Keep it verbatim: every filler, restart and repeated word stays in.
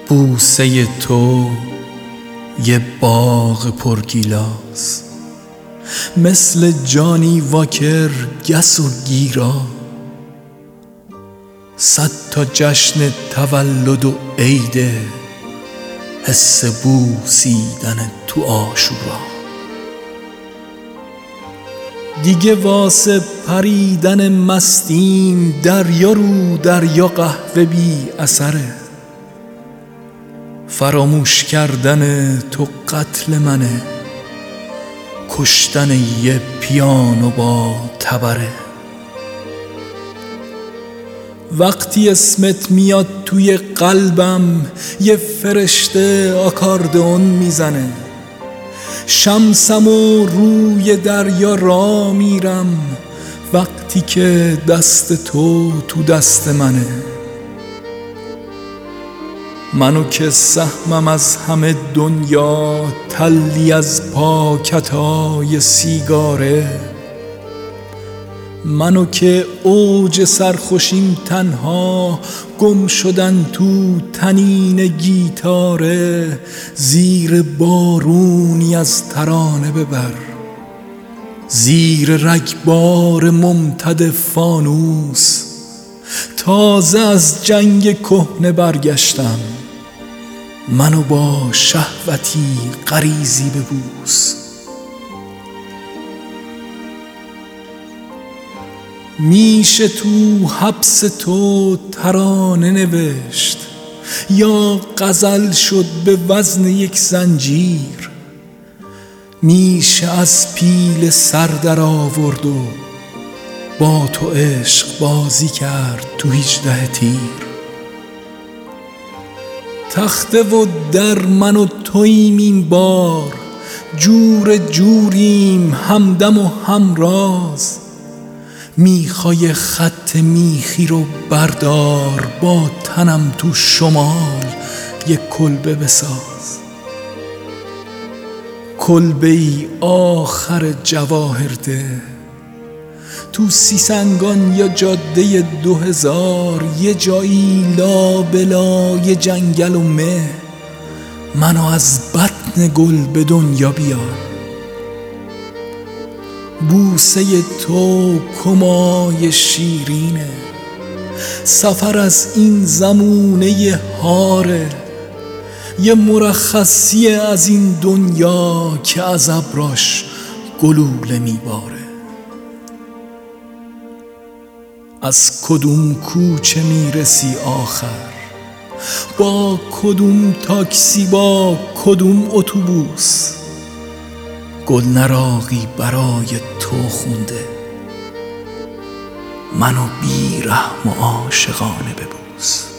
بوسه تو یه باغ پرگیلاس، مثل جانی واکر گس و گیرا. صد تا جشن تولد و عیده، حس بوسیدن تو عاشورا. دیگه واسه پریدن مستیم، دریا رو دریا قهوه بی اثره. فراموش کردن تو قتل منه، کشتن یه پیانو با تبره. وقتی اسمت میاد توی قلبم، یه فرشته آکاردئون میزنه. شمسم و روی دریا را میرم، وقتی که دست تو تو دست منه. منو که سهمم از همه دنیا، تلی از پاکتای سیگاره. منو که اوج سرخوشیم تنها، گم شدن تو تنین گیتاره. زیر بارونی از ترانه ببر، زیر رگبار ممتد فانوس. تازه از جنگ کهنه برگشتم، منو با شهوتی غریزی ببوس. میشه تو حبس تو ترانه نوشت، یا غزل شد به وزن یک زنجیر. میشه از پیل سر در آورد و با تو عشق بازی کرد تو هجده تیر. تخته و در من و توییم این بار، جور جوریم همدم و همراز. میخوای خط میخی رو بردار، با تنم تو شمال یک کلبه بساز. کلبه ای آخر جواهرده، تو سیسنگان یا جاده دو هزار. یه جایی لابلای جنگل و مه، منو از بطن گل به دنیا بیار. بوسه تو کمای شیرینه، سفر از این زمونه هاره. یه مرخصی از این دنیا که از ابراش گلوله میباره. از کدوم کوچه میرسی آخر، با کدوم تاکسی با کدوم اتوبوس. گل نراقی برای تو خونده، منو بی رحم و عاشقانه ببوس.